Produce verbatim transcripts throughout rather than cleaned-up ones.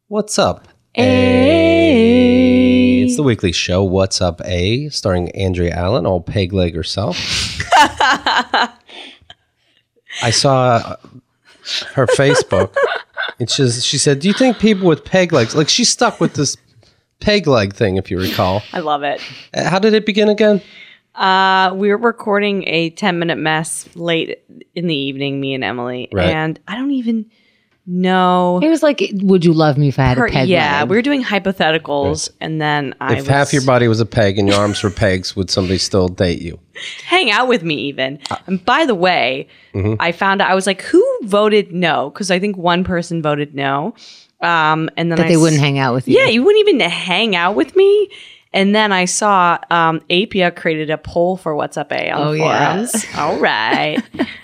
What's up, A? It's the weekly show, What's Up, A? Starring Andrea Allen, all peg leg herself. I saw her Facebook, and she, she said, do you think people with peg legs, like she's stuck with this peg leg thing, if you recall. I love it. Uh, How did it begin again? Uh, we were recording a ten minute mess late in the evening, me and Emily. Right. And I don't even know. It was like, would you love me if I had her- a peg yeah, leg? we were doing hypotheticals. And then I If was half your body was a peg and your arms were pegs, would somebody still date you? hang out with me even. And by the way, Mm-hmm. I found out, I was like, who voted no? Because I think one person voted no. Um, and then that I they s- wouldn't hang out with you. Yeah, you wouldn't even hang out with me. And then I saw um, Apia created a poll for What's Up A on Oh, the yeah. forums. All right.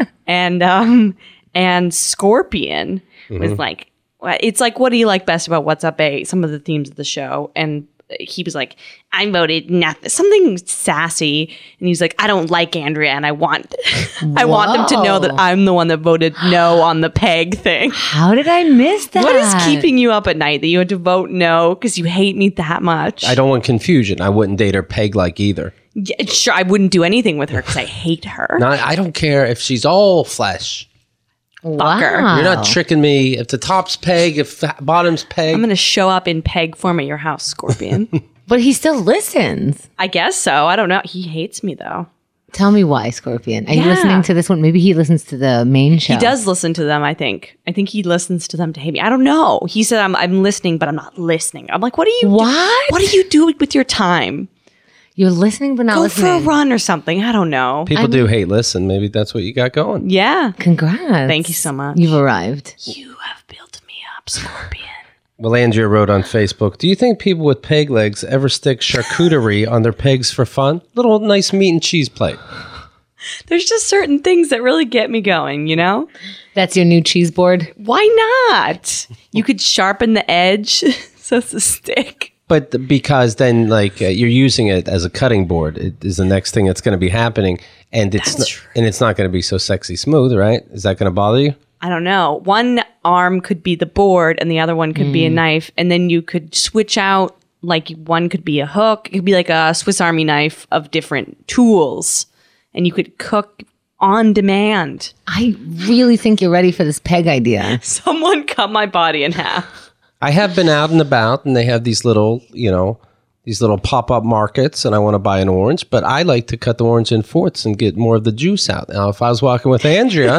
and um, and Scorpion was like, well, it's like, what do you like best about What's Up A? Some of the themes of the show. And he was like, I voted nothing, something sassy. And he's like, I don't like Andrea, and I want, I want them to know that Whoa. I'm the one that voted no on the peg thing. How did I miss that? What is keeping you up at night that you had to vote no because you hate me that much? I don't want confusion. I wouldn't date her peg like either. Yeah, sure, I wouldn't do anything with her because I hate her. Not, I don't care if she's all flesh. Wow. You're not tricking me. If the top's peg, if the bottom's peg. I'm going to show up in peg form at your house, Scorpion. But he still listens. I guess so. I don't know. He hates me, though. Tell me why, Scorpion. Are you Yeah. listening to this one? Maybe he listens to the main show. He does listen to them, I think. I think he listens to them to hate me. I don't know. He said, I'm, I'm listening, but I'm not listening. I'm like, what do you do? What? What do you do with your time? You're listening but not Go listening. for a run or something. I don't know. People do hate listen. Maybe that's what you got going. Yeah. Congrats. Thank you so much. You've arrived. You have built me up, Scorpion. Well, Andrea wrote on Facebook, do you think people with peg legs ever stick charcuterie on their pegs for fun? Little nice meat and cheese plate. There's just certain things that really get me going, you know? That's your new cheese board? Why not? You could sharpen the edge so it's a stick. But th- because then, like, uh, you're using it as a cutting board, it is the next thing that's going to be happening, and it's That's not, true. and it's not going to be so sexy smooth, right? Is that going to bother you? I don't know. One arm could be the board and the other one could be a knife. And then you could switch out, like one could be a hook. It could be like a Swiss Army knife of different tools. And you could cook on demand. I really think you're ready for this peg idea. Someone cut my body in half. I have been out and about, and they have these little, you know, these little pop-up markets, and I want to buy an orange, but I like to cut the orange in fourths and get more of the juice out. Now, if I was walking with Andrea,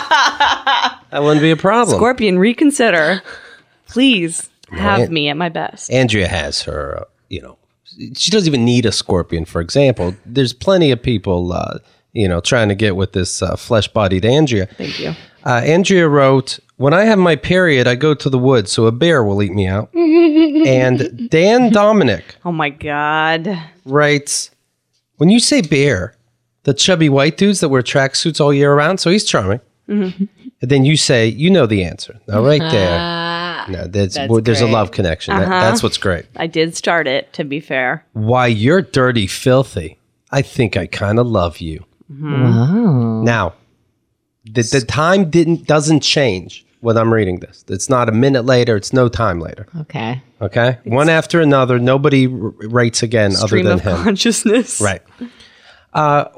that wouldn't be a problem. Scorpion, reconsider. Please have Right. me at my best. Andrea has her, uh, you know, she doesn't even need a scorpion, for example. There's plenty of people, uh, you know, trying to get with this uh, flesh-bodied Andrea. Thank you. Uh, Andrea wrote, when I have my period, I go to the woods, so a bear will eat me out. And Dan Dominic Oh my God. writes, when you say bear, the chubby white dudes that wear tracksuits all year round, so he's charming. Mm-hmm. And then you say, you know the answer. Now, right there, Ah, no, there's, That's well, there's a great. love connection. That- Uh-huh. that's what's great. I did start it, to be fair. Why, you're dirty, filthy. I think I kind of love you. wow. Now, the, the time didn't doesn't change when I'm reading this. It's not a minute later. It's no time later. Okay. Okay? One after another. Nobody r- writes again Stream other of than him. consciousness. Right. Uh,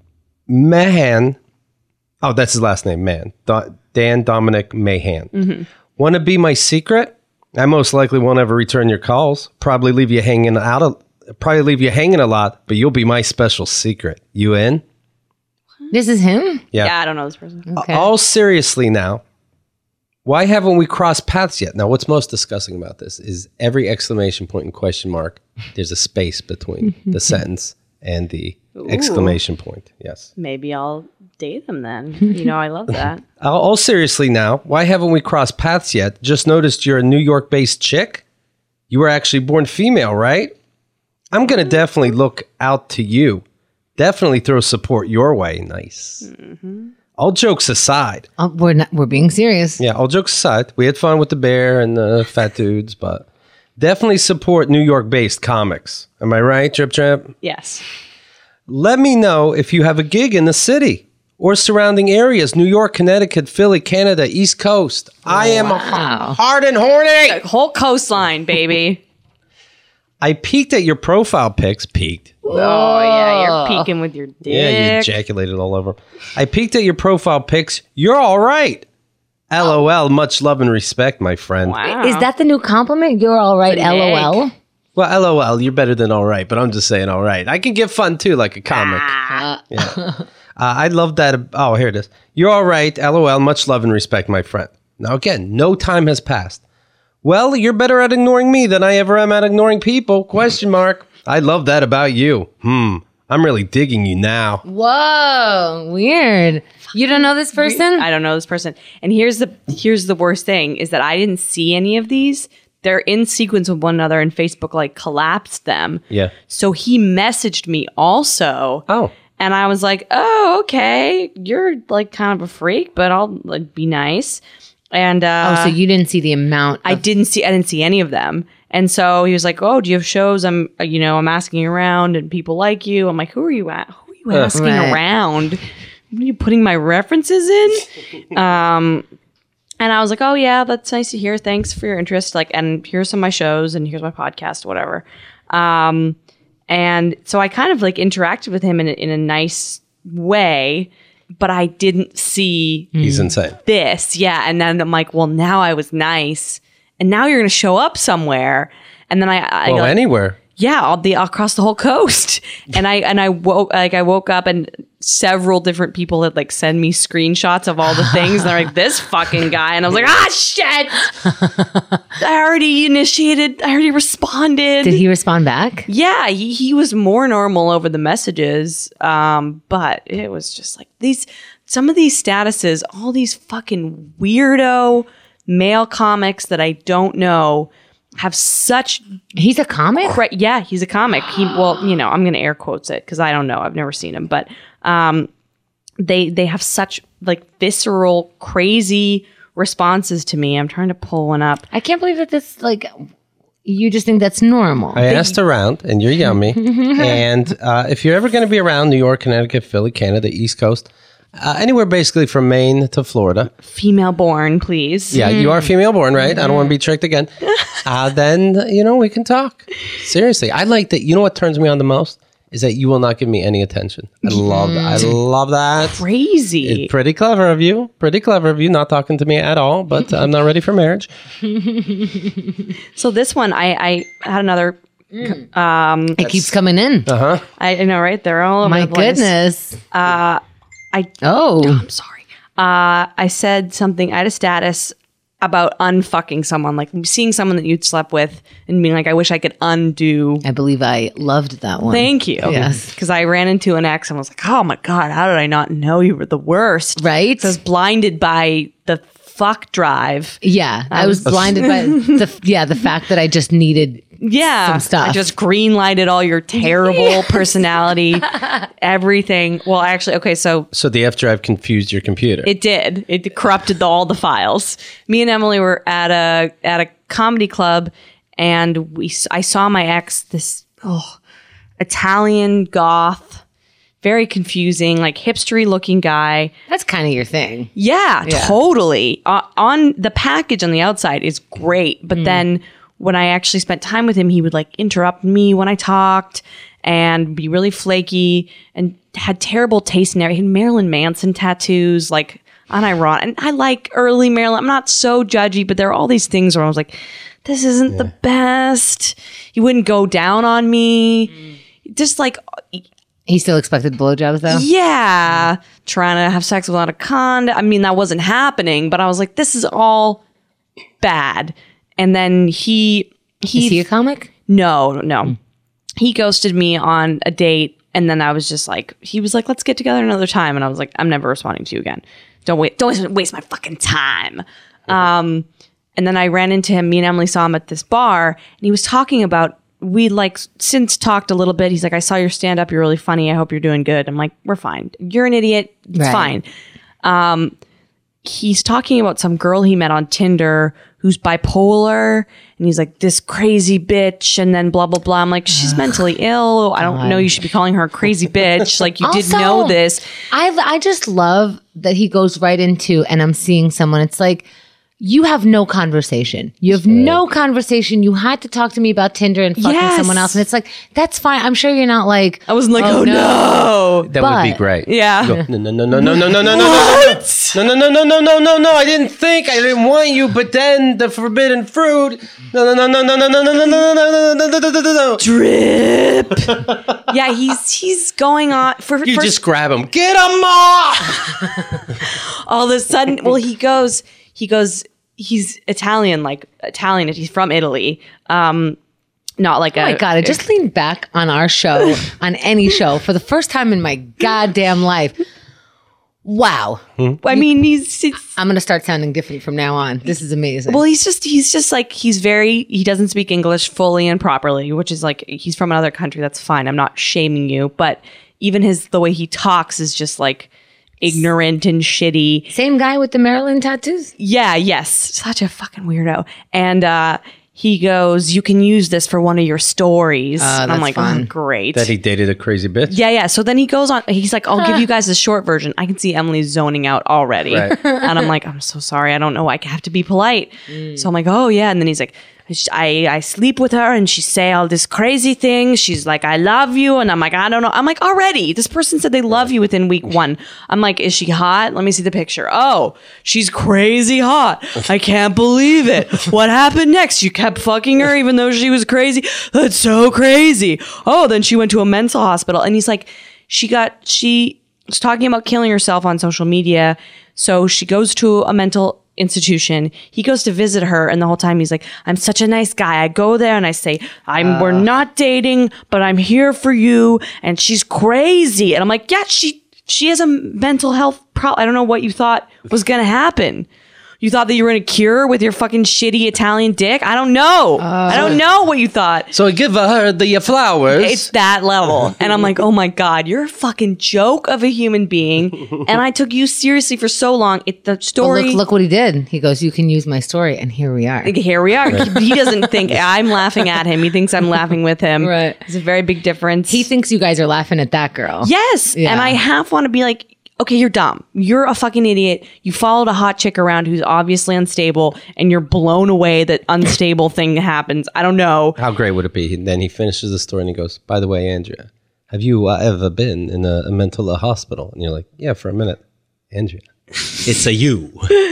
Mahan. Oh, that's his last name, Man. Do- Dan Dominic Mahan. Mm-hmm. Want to be my secret? I most likely won't ever return your calls. Probably leave you hanging out. A, probably leave you hanging a lot, but you'll be my special secret. You in? This is him? Yeah, I don't know this person. Okay. All seriously now, why haven't we crossed paths yet? Now, what's most disgusting about this is every exclamation point and question mark, there's a space between the sentence and the exclamation point. Yes. Maybe I'll date him then. You know, I love that. All, all seriously now, why haven't we crossed paths yet? Just noticed you're a New York-based chick. You were actually born female, right? I'm going to definitely look out to you. Definitely throw support your way. Nice. All jokes aside. Oh, we're not. We're being serious. Yeah, all jokes aside, we had fun with the bear and the fat dudes, but definitely support New York-based comics. Am I right, Drip Tramp? Yes. Let me know if you have a gig in the city. or surrounding areas, New York, Connecticut, Philly, Canada, East Coast. I am Wow. hard and horny. The whole coastline, baby. I peeked at your profile pics. Peeked. Oh, yeah, you're peeking with your dick. Yeah, you ejaculated all over. I peeked at your profile pics. You're all right. LOL. Much love and respect, my friend. Wow. Is that the new compliment? You're all right, Nick. LOL. Well, LOL. You're better than all right, but I'm just saying all right. I can get fun too, like a comic. Ah. Yeah. Uh, I love that. Oh, here it is. You're all right. LOL. Much love and respect, my friend. Now, again, no time has passed. Well, you're better at ignoring me than I ever am at ignoring people. Question mark. I love that about you. Hmm. I'm really digging you now. Whoa, weird. You don't know this person? I don't know this person. And here's the here's the worst thing is that I didn't see any of these. They're in sequence with one another and Facebook like collapsed them. Yeah. So he messaged me also. Oh. And I was like, "Oh, okay. You're like kind of a freak, but I'll like be nice." And uh oh, so you didn't see the amount. I Of- didn't see I didn't see any of them. And so he was like, "Oh, do you have shows? I'm uh, you know, I'm asking around and people like you." I'm like, "Who are you at? Who are you Uh, asking Right. around? What are you putting my references in?" um and I was like, "Oh yeah, that's nice to hear. Thanks for your interest. Like, and here's some of my shows and here's my podcast, whatever." Um and so I kind of like interacted with him in a, in a nice way, but I didn't see He's insane. this. Yeah. And then I'm like, well, now I was nice. And now you're going to show up somewhere. And then I, I Well, like, anywhere. yeah, I'll be across the whole coast. And I, and I woke, like I woke up and several different people had like send me screenshots of all the things. And they're like, this fucking guy. And I was like, ah, shit. I already initiated. I already responded. Did he respond back? Yeah, he, he was more normal over the messages, um, but it was just like these, some of these statuses, all these fucking weirdo male comics that I don't know have such, He's a comic? cra- yeah, he's a comic. He, well, you know, I'm going to air quotes it because I don't know. I've never seen him, but um, they, they have such like visceral, crazy responses to me. I'm trying to pull one up. I can't believe that this, like, you just think that's normal. I asked around, and you're yummy. and uh, if you're ever going to be around New York, Connecticut, Philly, Canada, East Coast, uh, anywhere basically from Maine to Florida. Female born, please. Yeah, you are female born, right? I don't want to be tricked again. Uh, then, you know, we can talk. Seriously. I like that. You know what turns me on the most? Is that you will not give me any attention. I love that. I love that. Crazy. It's pretty clever of you. Pretty clever of you not talking to me at all, but I'm not ready for marriage. So this one, I, I had another. Um, It keeps coming in. Uh-huh. I, I know, right? They're all over My the place. goodness. Uh, I Oh. I'm sorry. Uh, I said something. I had a status about unfucking someone, like seeing someone that you'd slept with, and being like, I wish I could undo. I believe I loved that one. Thank you. Yes. Because I ran into an ex and was like, oh my god, how did I not know you were the worst? Right? So I was blinded by the fuck drive. Yeah. I was blinded by the, yeah, the fact that I just needed Yeah, some stuff. I just green lighted all your terrible personality, everything. Well, actually, okay, so So the F drive confused your computer. it did. It corrupted the, all the files. Me and Emily were at a at a comedy club, and we I saw my ex, this oh, Italian goth, very confusing, like hipstery looking guy. That's kind of your thing. Yeah, Yeah. totally. Uh, on the package on the outside is great, but then when I actually spent time with him, he would like interrupt me when I talked and be really flaky and had terrible taste in everything. He had Marilyn Manson tattoos, like unironic. And I like early Marilyn. I'm not so judgy, but there are all these things where I was like, this isn't the best. He wouldn't go down on me. Just like, He still expected blowjobs though? yeah, trying to have sex without a condom. I mean, that wasn't happening, but I was like, this is all bad. And then he he, Is he a comic? no no he ghosted me on a date, and then I was just like, he was like, let's get together another time, and I was like, I'm never responding to you again. Don't wait, don't waste my fucking time. Um, and then I ran into him. Me and Emily saw him at this bar, and he was talking about. We like since talked a little bit. He's like, I saw your stand up. You're really funny. I hope you're doing good. I'm like, we're fine. You're an idiot. It's Right. fine. Um, he's talking about some girl he met on Tinder who's bipolar, and he's like this crazy bitch, and then blah blah blah. I'm like, she's mentally ill. I don't know. You should be calling her a crazy bitch. Like you did Also, know this. I I just love that he goes right into, and I'm seeing someone. It's like, you have no conversation. You have no conversation. You had to talk to me about Tinder and fucking Yes. someone else. And it's like, that's fine. I'm sure you're not like, I wasn't like, oh, Oh, no. That would be But- great. Yeah. Go, no, no, no, no, no, no, no, no, no, no, no, no, no, no, no, no, no, no. I didn't think. I didn't want you. But then the forbidden fruit. No, no, no, no, no, no, no, no, no, no, no, no, no, no, no, no, no. Drip. Yeah, he's he's going on for You first, just grab him. Get him off. all of a sudden. Well, he goes. He goes. He's Italian, like Italian. He's from Italy. Um, not like oh a. my God, I just leaned back on our show, on any show, for the first time in my goddamn life. Wow. I mean, he's. It's, I'm going to start sounding different from now on. This is amazing. well, he's just. He's just like he's very. He doesn't speak English fully and properly, which is like he's from another country. That's fine. I'm not shaming you, but even his the way he talks is just like ignorant and shitty. Same guy with the Maryland tattoos? Yeah, yes. Such a fucking weirdo. And uh, he goes, you can use this for one of your stories. Uh, and I'm that's like, fun. oh, great. That he dated a crazy bitch. yeah, yeah. So then he goes on, he's like, I'll give you guys the short version. I can see Emily zoning out already. Right. And I'm like, I'm so sorry. I don't know. I have to be polite. So I'm like, oh, yeah. And then he's like, I, I sleep with her and she say all this crazy things. She's like, I love you. And I'm like, I don't know. I'm like, already, this person said they love you within week one. I'm like, is she hot? Let me see the picture. Oh, she's crazy hot. I can't believe it. What happened next? You kept fucking her even though she was crazy. That's so crazy. Oh, then she went to a mental hospital. And he's like, she got, she was talking about killing herself on social media. So she goes to a mental institution. He goes to visit her, and the whole time he's like, I'm such a nice guy. I go there and I say, I'm we're not dating, but I'm here for you. And she's crazy. And I'm like, yeah, she she has a mental health problem. I don't know what you thought was gonna happen. You thought that you were gonna cure her with your fucking shitty Italian dick? I don't know. I don't know what you thought. So I give her the flowers. It's that level. And I'm like, oh my God, you're a fucking joke of a human being. And I took you seriously for so long. It the But story. look, look what he did. He goes, you can use my story. And here we are. Here we are. He doesn't think I'm laughing at him. He thinks I'm laughing with him. Right. It's a very big difference. He thinks you guys are laughing at that girl. yes. Yeah. And I half want to be like, okay, you're dumb. You're a fucking idiot. You followed a hot chick around who's obviously unstable, and you're blown away that unstable thing happens. I don't know. How great would it be? And then he finishes the story and he goes, by the way, Andrea, have you uh, ever been in a, a mental hospital? And you're like, yeah, for a minute. Andrea. It's a you.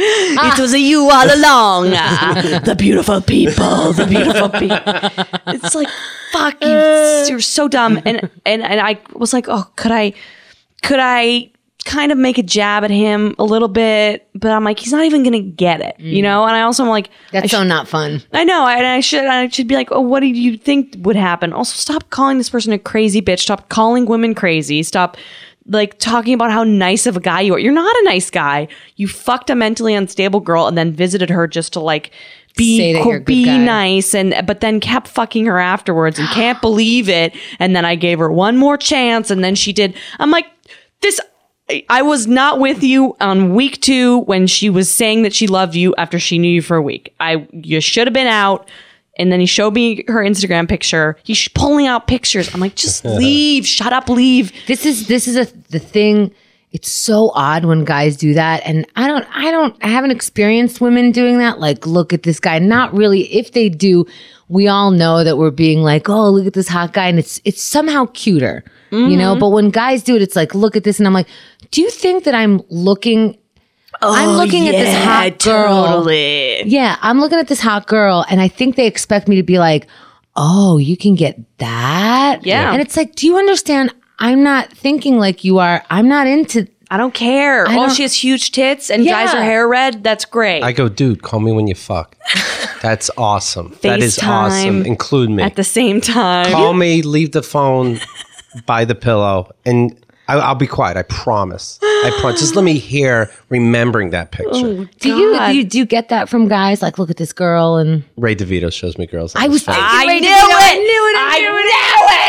It was a you all along. The beautiful people. The beautiful people. It's like, fuck, you, you're so dumb. And, and, and I was like, oh, could I, could I kind of make a jab at him a little bit? But I'm like, he's not even going to get it, you know? And I also am like, That's I so sh- not fun. I know. I, I should I should be like, oh, what do you think would happen? Also, stop calling this person a crazy bitch. Stop calling women crazy. Stop like talking about how nice of a guy you are. You're not a nice guy. You fucked a mentally unstable girl and then visited her just to like be Say that cool, you're a good be guy. nice, and but then kept fucking her afterwards and can't believe it. And then I gave her one more chance, and then she did. I'm like, this. I was not with you on week two when she was saying that she loved you after she knew you for a week. I you should have been out. And then he showed me her Instagram picture. He's pulling out pictures. I'm like, just leave. Shut up. Leave. This is this is a the thing. It's so odd when guys do that, and I don't I don't I haven't experienced women doing that. Like, look at this guy. Not really. If they do, we all know that we're being like, oh, look at this hot guy, and it's it's somehow cuter, Mm-hmm. you know. But when guys do it, it's like, look at this, and I'm like, do you think that I'm looking? I'm looking at this hot girl. Totally. Yeah, I'm looking at this hot girl, and I think they expect me to be like, oh, you can get that? Yeah. And it's like, do you understand? I'm not thinking like you are. I'm not into. I don't care. I oh, don't- she has huge tits and dyes her Yeah. hair red. That's great. I go, dude, call me when you fuck. That's awesome. That is FaceTime awesome. Include me. At the same time. Call me, leave the phone by the pillow, and I, I'll be quiet. I promise. I promise. Just let me hear remembering that picture. Oh, Do you, God. do you do you get that from guys? Like, look at this girl, and Ray DeVito shows me girls. on I his was phone. thinking I Ray knew DeVito. it. I knew it. I knew it.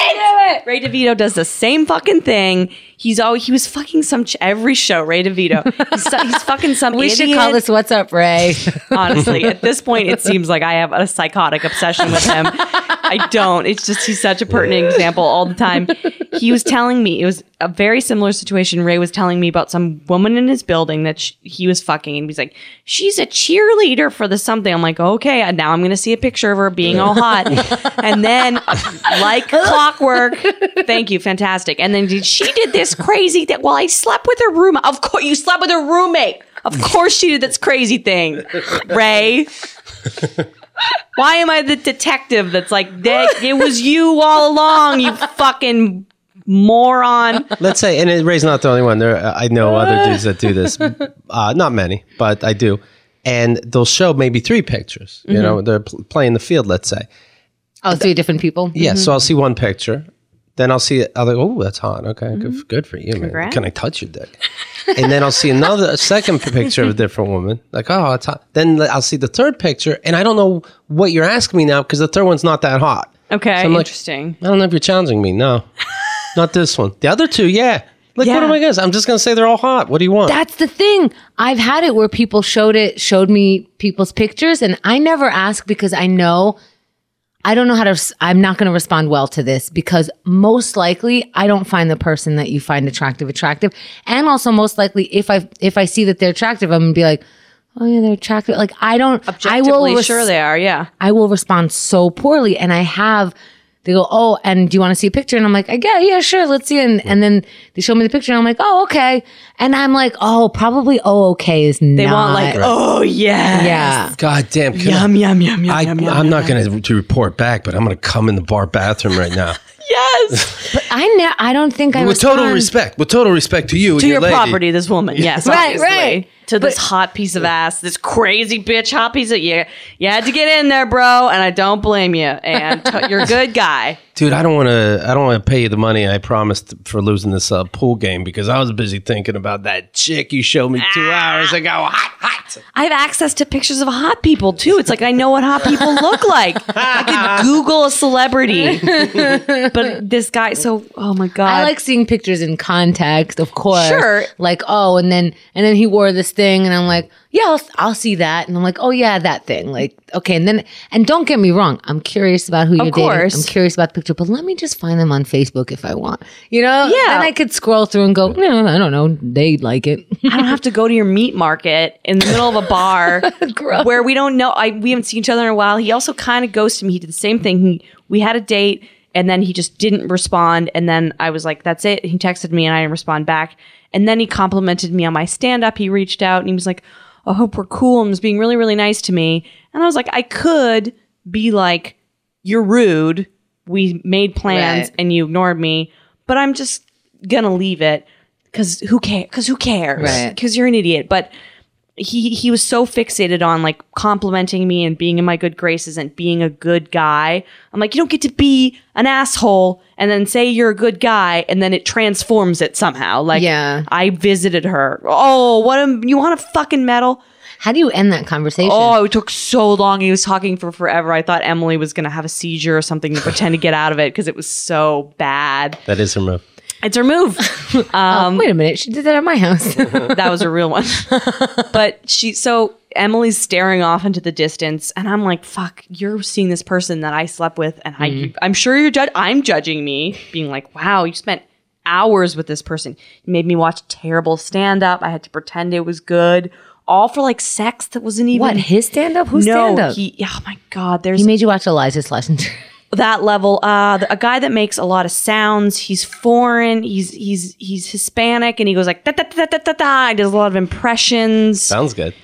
it. Ray DeVito does the same fucking thing. He's always he was fucking some ch- every show. Ray DeVito. He's, so- he's fucking some. We idiot. should call this "What's Up, Ray." Honestly, at this point, it seems like I have a psychotic obsession with him. I don't. It's just he's such a pertinent example all the time. He was telling me it was a very similar situation. Ray was telling me about some woman in his building that sh- he was fucking, and he's like, "She's a cheerleader for the something." I'm like, "Okay, and now I'm going to see a picture of her being all hot," and then like clockwork. Thank you, fantastic. And then she did this crazy thing. Well, I slept with her roommate. Of course, you slept with her roommate. Of course, she did this crazy thing, Ray. Why am I the detective that's like, it was you all along, you fucking moron? Let's say, and it- Ray's not the only one. There, I know other dudes that do this. Uh, not many, but I do. And they'll show maybe three pictures. You know, they're pl- playing the field, let's say. Oh, three different people. Yeah, so I'll see one picture. Then I'll see it. I'll like, oh, that's hot. Okay, good, good for you, man. Congrats. Can I touch your dick? And then I'll see another, a second picture of a different woman. Like, oh, it's hot. Then I'll see the third picture, and I don't know what you're asking me now because the third one's not that hot. Okay, So I'm like, interesting. I don't know if you're challenging me. No, not this one. The other two, yeah. Like, Yeah. what am I gonna say? I'm just gonna say they're all hot. What do you want? That's the thing. I've had it where people showed it, showed me people's pictures, and I never ask because I know I don't know how to. res- I'm not going to respond well to this because most likely I don't find the person that you find attractive attractive, and also most likely if I if I see that they're attractive, I'm gonna be like, oh yeah, they're attractive. Like I don't. I will. Objectively, res- sure they are, yeah. I will respond so poorly, and I have. They go, oh, and do you want to see a picture? And I'm like, yeah, yeah, sure, let's see it. And, and then they show me the picture, and I'm like, oh, okay. And I'm like, oh, probably, oh, okay is not. They want like, oh yeah. yeah. God damn. can Yum, yum, yum, yum, I, yum, yum. I'm not going to to report back, but I'm going to come in the bar bathroom right now. Yes. But I ne- I don't think I With total respond- respect. With total respect to you and To your lady. property, this woman. Yes, Right, obviously. right. To this But- hot piece of ass, this crazy bitch hot piece of you. You had to get in there, bro, and I don't blame you. And t- you're a good guy. Dude, I don't want to. I don't want to pay you the money I promised for losing this uh, pool game because I was busy thinking about that chick you showed me two Ah. hours ago. Hot, hot. I have access to pictures of hot people too. It's like I know what hot people look like. I could Google a celebrity. But this guy, so oh my god, I like seeing pictures in context, of course. Sure. Like, oh, and then and then he wore this thing, and I'm like, yeah, I'll, I'll see that, and I'm like, oh yeah, that thing. Like, okay, and then and don't get me wrong, I'm curious about who you're course. dating. I'm curious about the picture, but let me just find them on Facebook if I want. You know? Yeah. Then I could scroll through and go, no, I don't know, they like it. I don't have to go to your meat market in the middle of a bar Gross. where we don't know. I we haven't seen each other in a while. He also kind of ghosted me. He did the same thing. He we had a date and then he just didn't respond. And then I was like, "That's it." He texted me and I didn't respond back. And then he complimented me on my stand up. He reached out and he was like, "I hope we're cool," and was being really really nice to me. And I was like, I could be like, "You're rude. We made plans Right. and you ignored me," but I'm just gonna leave it because who cares? Because who cares? Right. Because you're an idiot. But he he was so fixated on like complimenting me and being in my good graces and being a good guy. I'm like, you don't get to be an asshole and then say you're a good guy and then it transforms it somehow. Like, Yeah. I visited her. Oh, what a you want a fucking medal? How do you end that conversation? Oh, it took so long. He was talking for forever. I thought Emily was going to have a seizure or something to pretend to get out of it because it was so bad. That is her move. It's her move. Oh, wait a minute, she did that at my house. That was a real one. But she, so Emily's staring off into the distance, and I'm like, "Fuck, you're seeing this person that I slept with, and I, I'm sure you're judging. I'm judging me, being like, wow, you spent hours with this person. You made me watch terrible stand up. I had to pretend it was good, all for like sex that wasn't even What, his stand-up? Who's no. stand-up? He, oh my god, there's He made you watch Eliza Schlesinger. that level. Uh, the- a guy that makes a lot of sounds. He's foreign. He's he's he's Hispanic, and he goes like da da da da da da. He does a lot of impressions. Sounds good.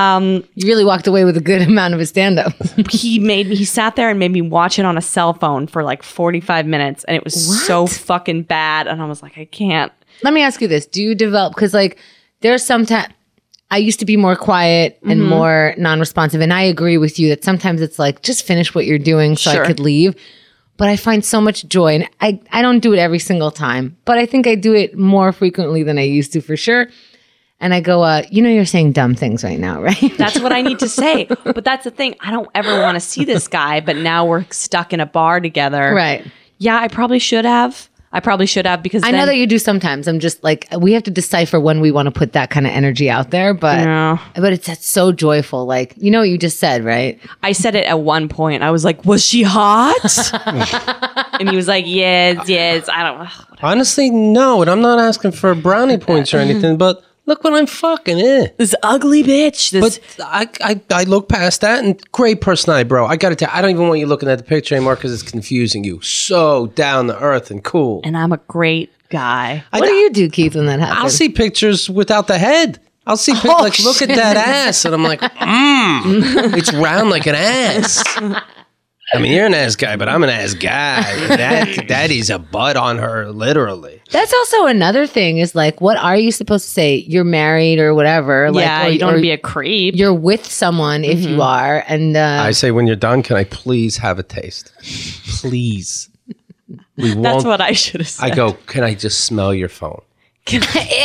You really walked away with a good amount of his stand-up. He made me. He sat there and made me watch it on a cell phone for like forty-five minutes, and it was so What? fucking bad. And I was like, I can't. Let me ask you this. Do you develop, because like there's some time, I used to be more quiet and Mm-hmm. more non-responsive. And I agree with you that sometimes it's like, just finish what you're doing so Sure. I could leave. But I find so much joy. And I, I don't do it every single time, but I think I do it more frequently than I used to for sure. And I go, uh, you know, you're saying dumb things right now, right? That's what I need to say. But that's the thing. I don't ever want to see this guy. But now we're stuck in a bar together. right. Yeah, I probably should have. I probably should have because I then, know that you do sometimes. I'm just like, we have to decipher when we want to put that kind of energy out there, but Yeah. but it's, it's so joyful. Like, you know what you just said, right? I said it at one point. I was like, "Was she hot?" And he was like, "Yes, yes." I don't know. Honestly, no. And I'm not asking for brownie points or anything, but look what I'm fucking in. This ugly bitch. This But I, I, I look past that and great personality, bro. I got to tell you, I don't even want you looking at the picture anymore because it's confusing you. So down to earth and cool. and I'm a great guy. What do you do, Keith, when that happens? I'll see pictures without the head. I'll see pic- Oh, like, look at that ass. And I'm like, mmm, it's round like an ass. I mean, you're an ass guy, but I'm an ass guy. That that is a butt on her, literally. That's also another thing is like, what are you supposed to say? You're married or whatever. Like, yeah, or, you don't or want to be a creep. You're with someone if you are. And uh, I say, when you're done, can I please have a taste? Please. We That's won't. what I should have said. I go, can I just smell your phone? Can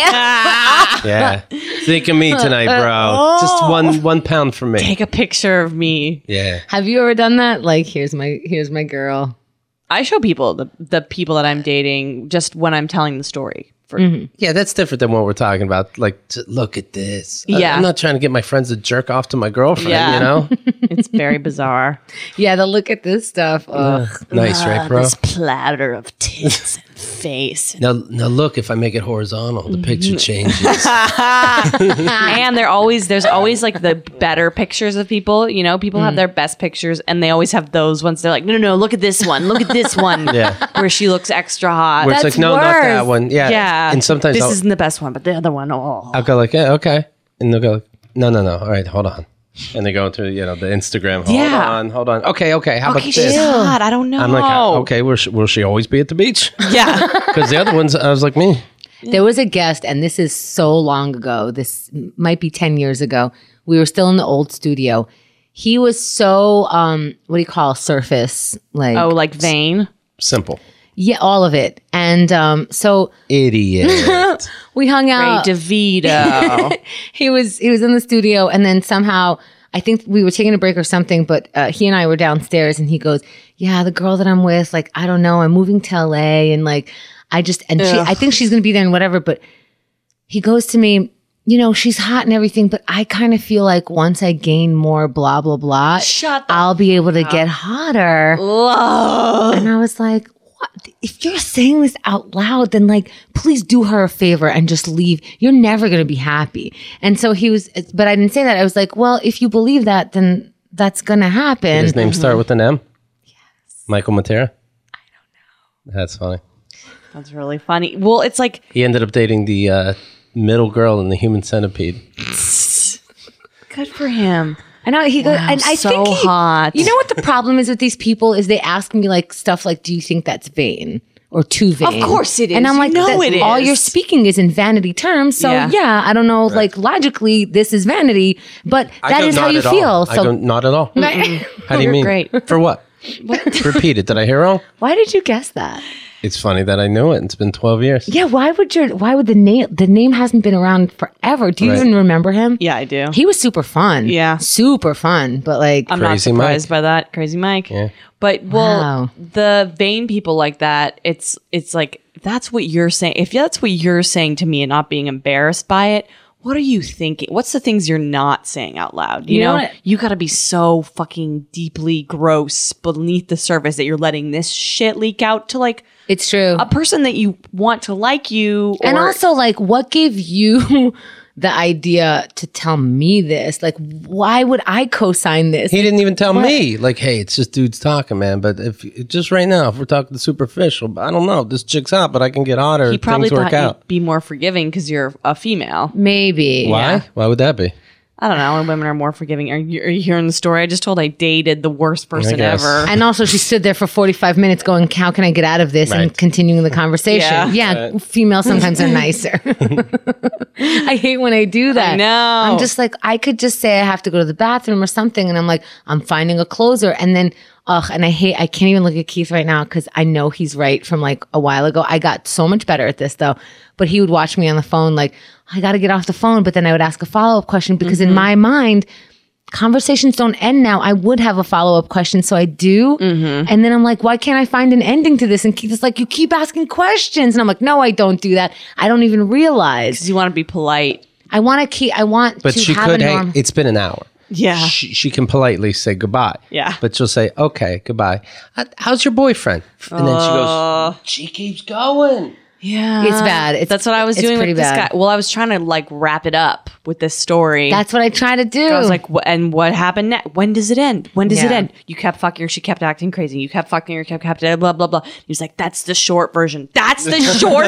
Yeah. Think of me tonight, bro. Just one one pound for me. Take a picture of me. Yeah. have you ever done that? Like, here's my here's my girl. I show people the the people that I'm dating just when I'm telling the story. For Yeah, that's different than what we're talking about. Like, t- look at this. I- Yeah. I'm not trying to get my friends to jerk off to my girlfriend, Yeah. you know? It's very bizarre. Yeah, the look at this stuff. Ugh. Nice, right, bro? This platter of tits and face. Now, now look, if I make it horizontal, the picture changes. And they're always there's always like the better pictures of people. You know, people have their best pictures, and they always have those ones. They're like, no, no, no, look at this one, look at this one, Yeah. where she looks extra hot. Where it's That's like, no, not that worse. one. Yeah. yeah, And sometimes this I'll, isn't the best one, but the other one, oh, I'll go like, yeah, okay. And they'll go like, no, no, no. All right, hold on. And they go into, you know, the Instagram. Hold Yeah. on, hold on. Okay, okay. How okay, about she's this? hot. I don't know. I'm like, okay, will she, will she always be at the beach? yeah. Because the other ones, I was like, me. There was a guest, and this is so long ago. This might be ten years ago. We were still in the old studio. He was so, um, what do you call surface? Like, Oh, like vain. Simple. yeah, all of it. And um, so Idiot. we hung Ray out. DeVito. he was he was in the studio, and then somehow I think we were taking a break or something, but uh, he and I were downstairs, and he goes, yeah, the girl that I'm with, like, I don't know, I'm moving to L A, and like, I just, and she, I think she's going to be there and whatever, but he goes to me, you know, she's hot and everything, but I kind of feel like once I gain more blah, blah, blah, Shut the I'll be able to get hotter. Love. And I was like, what? If you're saying this out loud, then like, please do her a favor and just leave. You're never going to be happy. And so he was, but I didn't say that. I was like, well, if you believe that, then that's going to happen. His name start with an M? Yes. Michael Matera? I don't know. That's funny. That's really funny. Well, it's like He ended up dating the uh, middle girl in the Human Centipede. good for him. I know he goes, Wow, and I so think he, hot. You know what the problem is with these people is they ask me like stuff like, "Do you think that's vain or too vain?" Of course it is. And I'm You like, know that- it all is. you're speaking is in vanity terms. So Yeah. yeah, I don't know, like logically, this is vanity, but I that go, is how "Not you at all." feel. I So go, not at all. How do you You're mean? great. For what? Repeat it. Did I hear wrong? why did you guess that? It's funny that I knew it. It's been twelve years. Yeah, why would your why would the name the name hasn't been around forever? Do you Right. even remember him? Yeah, I do. He was super fun. Yeah. Super fun. But like I'm not Crazy surprised Mike. by that. Crazy Mike. Yeah. But well, Wow. the vain people like that, it's it's like that's what you're saying. If that's what you're saying to me and not being embarrassed by it, what are you thinking? What's the things you're not saying out loud? You, You know know, what? you got to be so fucking deeply gross beneath the surface that you're letting this shit leak out to like it's true. a person that you want to like you. Or, And also, like, what gave you the idea to tell me this? Like, why would I co-sign this? He didn't even tell me, like, hey, it's just dudes talking, man. But if just right now, if we're talking superficial, I don't know. This chick's hot, but I can get hotter. he probably Things work thought out. you'd be more forgiving because you're a female. Maybe. Why? Why would that be? I don't know. Women are more forgiving. Are you, are you hearing the story? I just told I dated the worst person guess. ever. And also, she stood there for forty-five minutes going, how can I get out of this? And Right. continuing the conversation. Yeah. Yeah, females sometimes are nicer. I hate when I do that. I know. I'm just like, I could just say I have to go to the bathroom or something. And I'm like, I'm finding a closer. And then, ugh, and I hate, I can't even look at Keith right now because I know he's right from like a while ago. I got so much better at this though. But he would watch me on the phone like, I got to get off the phone. But then I would ask a follow up question because in my mind, conversations don't end now. I would have a follow-up question, so I do. Mm-hmm. And then I'm like, why can't I find an ending to this? And Keith is like, you keep asking questions. And I'm like, no, I don't do that. I don't even realize. Because you want to be polite. I want to keep, I want But to she have could, a hey, norm. it's been an hour. Yeah. She, she can politely say goodbye. Yeah. But she'll say, okay, goodbye. "Uh, How's your boyfriend? And then she goes, she keeps going. Yeah. It's bad. It's- That's what I was it's doing pretty with this bad. guy. Well, I was trying to like wrap it up with this story. That's what I try to do. I was like, wh- and what happened next? When does it end? When does it Yeah. end? You kept fucking her. She kept acting crazy. You kept fucking her. Kept, kept, blah, blah, blah. He was like, that's the short version. That's the short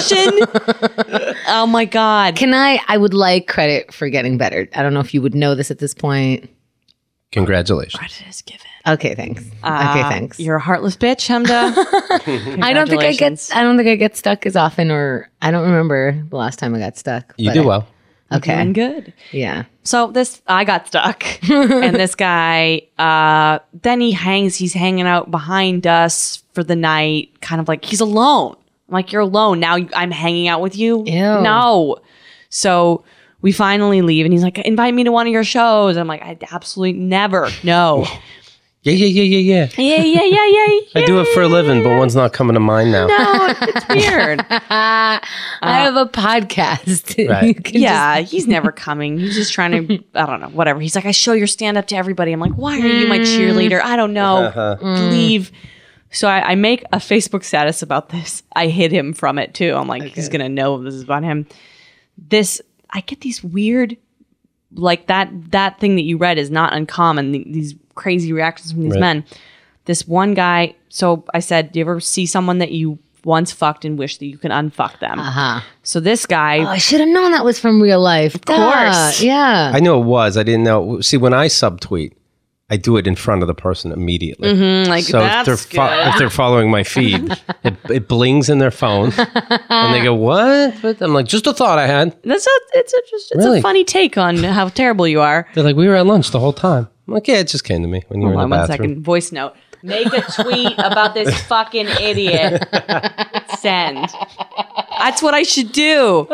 version? Oh my God. can I, I would like credit for getting better. I don't know if you would know this at this point. Congratulations. Credit is given. Okay, thanks. okay, Uh, thanks. You're a heartless bitch, Hemda. I don't think I get. Congratulations. I don't think I get stuck as often, or I don't remember the last time I got stuck. You but do I- well. Okay. Doing good. Yeah. So this, I got stuck, and this guy, uh, then he hangs. He's hanging out behind us for the night, kind of like he's alone. I'm like, you're alone now. I'm hanging out with you. Ew. No. So we finally leave, and he's like, invite me to one of your shows. I'm like, I absolutely never. No. Yeah, yeah, yeah, yeah, yeah. yeah, yeah, yeah, yeah. I do it for a living, but one's not coming to mind now. No, it's weird. I have a podcast. Right. You can Yeah, he's never coming. He's just trying to, I don't know, whatever. He's like, I show your stand up to everybody. I'm like, why are you my cheerleader? I don't know. Leave. So I, I make a Facebook status about this. I hid him from it too. I'm like, he's going to know this is about him. This, I get these weird, like that, that thing that you read is not uncommon. th- These crazy reactions from these Right. men. This one guy, so I said, do you ever see someone that you once fucked and wish that you could unfuck them? Uh-huh. So this guy, Oh, I should have known that was from real life. Of course. Yeah. I know it was. I didn't know. See, when I subtweet, I do it in front of the person immediately. Mm, like, So if that's they're, fo- good. if they're following my feed, it, it blings in their phone, and they go, "What?" But I'm like, "Just a thought I had." That's a it's a just it's Really? a funny take on how terrible you are. They're like, "We were at lunch the whole time." I'm like, "Yeah, it just came to me when you Hold were on in the one bathroom." second. Voice note. Make a tweet about this fucking idiot. Send. That's what I should do.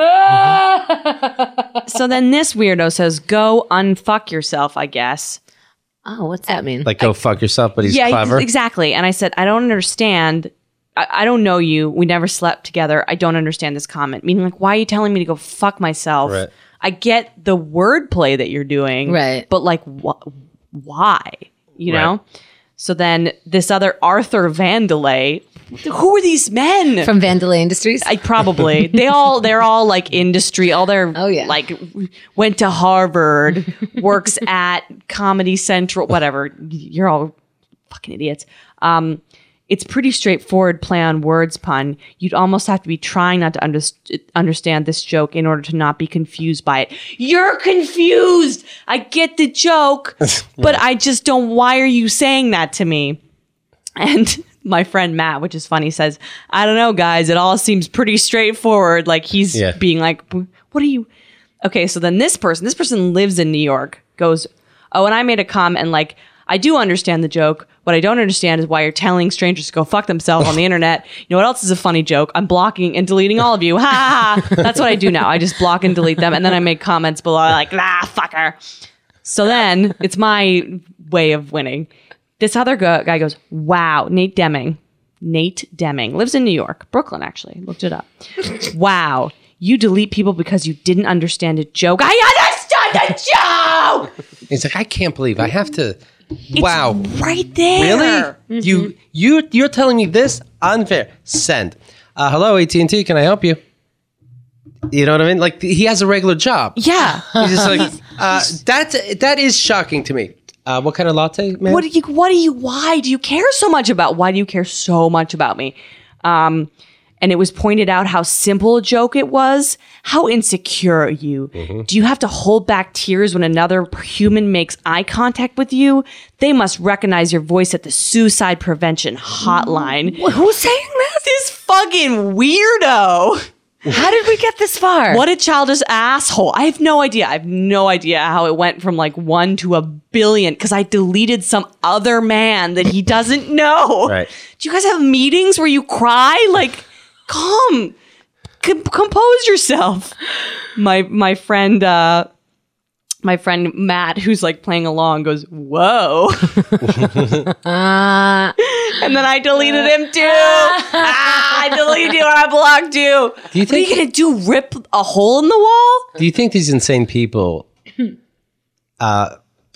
So then this weirdo says, "Go unfuck yourself." I guess. Oh, what's that mean? Like, go fuck yourself, but he's yeah, clever. exactly. And I said, "I don't understand. I, I don't know you. We never slept together. I don't understand this comment." Meaning, like, why are you telling me to go fuck myself? Right. I get the wordplay that you're doing, Right. But like, wh- why? You know. Right. So then this other Arthur Vandelay, who are these men? From Vandalay Industries? I probably they all they're all like industry. All they're Oh, yeah. like went to Harvard, works at Comedy Central, whatever. You're all fucking idiots. Um, it's pretty straightforward play on words pun. You'd almost have to be trying not to underst- understand this joke in order to not be confused by it. You're confused. I get the joke, but I just don't. Why are you saying that to me? And my friend Matt, which is funny, says, I don't know, guys. It all seems pretty straightforward. Like he's Yeah. being like, what are you? Okay, so then this person, this person lives in New York, goes, oh, and I made a comment and like, I do understand the joke. What I don't understand is why you're telling strangers to go fuck themselves on the internet. You know what else is a funny joke? I'm blocking and deleting all of you. Ha ha ha. That's what I do now. I just block and delete them. And then I make comments below like, ah, fucker. So then it's my way of winning. This other gu- guy goes, wow, Nate Deming. Nate Deming lives in New York, Brooklyn, actually. Looked it up. Wow. You delete people because you didn't understand a joke. I understood the joke. He's like, I can't believe I have to. Wow, Right there. really? You you you're telling me this? Unfair. Send. Uh, hello, A T and T. Can I help you? You know what I mean? Like he has a regular job. Yeah. He's just like uh, that. That is shocking to me. Uh, what kind of latte, man? What do you? What do you? Why do you care so much about? Why do you care so much about me? Um, and it was pointed out how simple a joke it was. How insecure are you? Mm-hmm. Do you have to hold back tears when another human makes eye contact with you? They must recognize your voice at the suicide prevention hotline. Who's saying this? This fucking weirdo. How did we get this far? What a childish asshole. I have no idea. I have no idea how it went from like one to a billion because I deleted some other man that he doesn't know. Right. Do you guys have meetings where you cry? Like, calm. Com- compose yourself. My my friend uh, my friend Matt, who's like playing along, goes, "Whoa." Uh, And then I deleted him too. ah, I deleted you and I blocked you. Do you What are you think? going to do? Rip a hole in the wall? Do you think these insane people uh,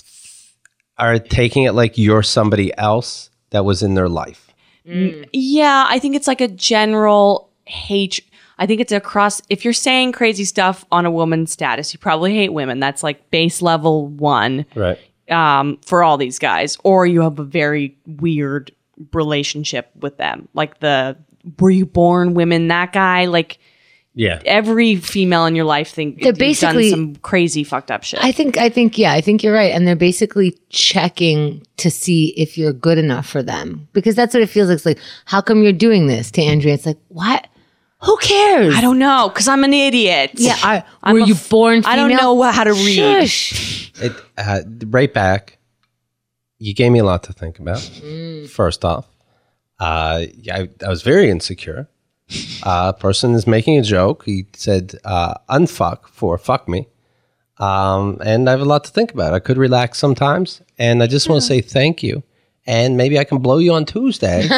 are taking it like you're somebody else that was in their life? Yeah, I think it's like a general hate. I think it's across. If you're saying crazy stuff on a woman's status, you probably hate women. That's like base level one Right. um, for all these guys. Or you have a very weird relationship with them. Like the, were you born women, that guy? Like Yeah. every female in your life think They're you've basically- done some crazy fucked up shit. I think, I think, yeah, I think you're right. And they're basically checking to see if you're good enough for them. Because that's what it feels like. It's like, how come you're doing this to Andrea? It's like, what? Who cares? I don't know, because I'm an idiot. Yeah, I, I'm were a you f- born female? I don't know how to read. Shush. It, uh, right back, you gave me a lot to think about. First off, uh, yeah, I, I was very insecure. Uh, a person is making a joke. He said, uh, unfuck for fuck me. Um, and I have a lot to think about. I could relax sometimes. And I just want to say thank you. And maybe I can blow you on Tuesday.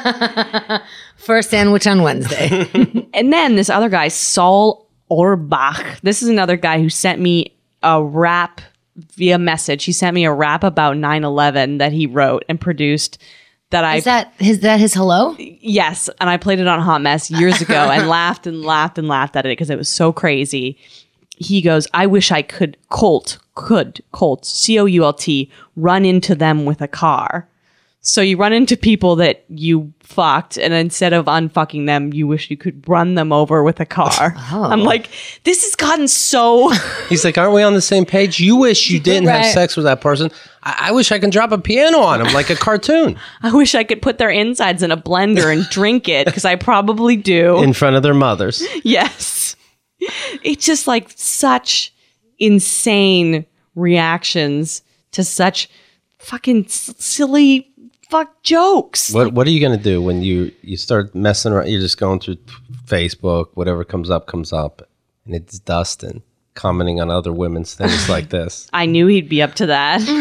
First sandwich on Wednesday. And then this other guy, Saul Orbach. This is another guy who sent me a rap via message. He sent me a rap about nine eleven that he wrote and produced. That I Is that his, that his hello? yes, and I played it on Hot Mess years ago and laughed and laughed and laughed at it because it was so crazy. He goes, "I wish I could Colt could Colt C O U L T run into them with a car." So you run into people that you fucked, and instead of unfucking them, you wish you could run them over with a car. Oh. I'm like, this has gotten so. He's like, aren't we on the same page? You wish you didn't have Right. sex with that person. I, I wish I can drop a piano on him like a cartoon I wish I could put their insides in a blender and drink it because I probably do. in front of their mothers. Yes. It's just like such insane reactions to such fucking s- silly fuck jokes. What What are you gonna do when you you start messing around? You're just going through Facebook, whatever comes up comes up, and it's Dustin commenting on other women's things like this. I knew he'd be up to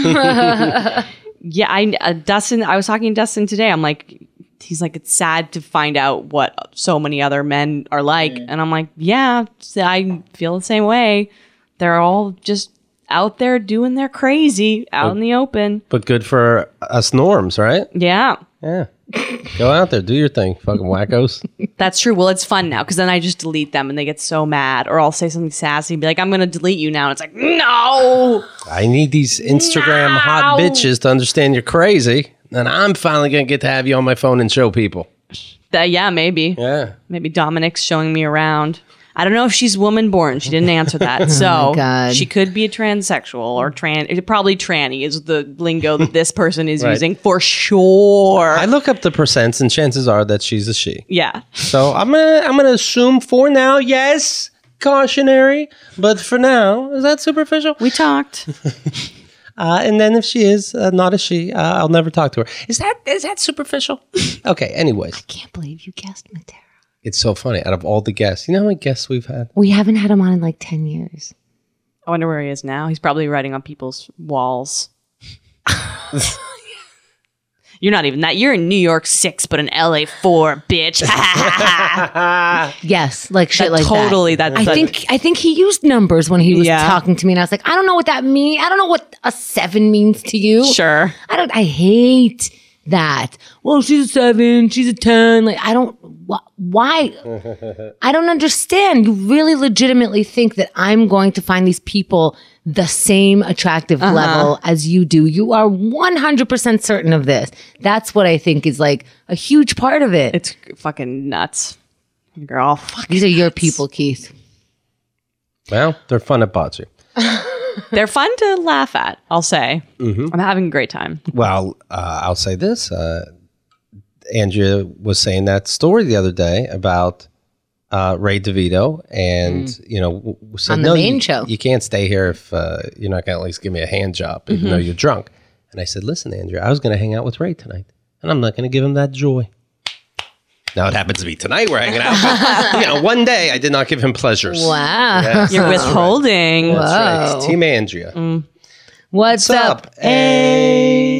that. yeah, I uh, Dustin. I was talking to Dustin today. I'm like, he's like, it's sad to find out what so many other men are like, and I'm like, yeah, I feel the same way. They're all just out there doing their crazy out in the open. But good for us norms, right? Yeah. Yeah. Go out there, do your thing, fucking wackos. That's true. Well, it's fun now because then I just delete them and they get so mad, or I'll say something sassy and be like, I'm going to delete you now. And it's like, no. I need these Instagram hot No. bitches to understand you're crazy, and I'm finally gonna get to have you on my phone and show people. That, yeah, maybe. Yeah. Maybe Dominic's showing me around. I don't know if she's woman born. She didn't answer that. So God. she could be a transsexual or trans. Probably tranny is the lingo that this person is Right. using for sure. I look up the percents, and chances are that she's a she. yeah. So I'm gonna I'm gonna assume for now, yes, cautionary, but for now, is that superficial? We talked. Uh, and then if she is uh, not a she, uh, I'll never talk to her. Is that is that superficial? Okay. Anyways, Can't believe you guessed Matera. it's so funny. Out of all the guests, you know how many guests we've had? We haven't had him on in like ten years. I wonder where he is now. He's probably writing on people's walls. You're not even that. You're in New York six, but in L A four, bitch. Yes, like shit That like totally, that. that's I the- think I think he used numbers when he was Yeah. talking to me, and I was like, I don't know what that means. I don't know what a seven means to you. Sure. I don't. I hate that. Well, she's a seven. She's a ten. Like I don't. Wh- why? I don't understand. You really legitimately think that I'm going to find these people the same attractive level as you do? You are one hundred percent certain of this. That's what I think is like a huge part of it. It's fucking nuts. Girl, fuck. These are your people, Keith. Well, they're fun at bocce. They're fun to laugh at, I'll say. I'm having a great time. Well, uh, I'll say this. Uh, Andrea was saying that story the other day about uh, Ray DeVito, and you know, w- w- said, On the no, main you, show. you can't stay here if uh, you're not going to at least give me a hand job, even though you're drunk. And I said, listen, Andrea, I was going to hang out with Ray tonight, and I'm not going to give him that joy. Now it happens to be tonight we're hanging out. But, you know, one day I did not give him pleasures. Wow. Yes, You're that's withholding. Right. That's right. Whoa. It's Team Andrea. What's, What's up? up? Hey.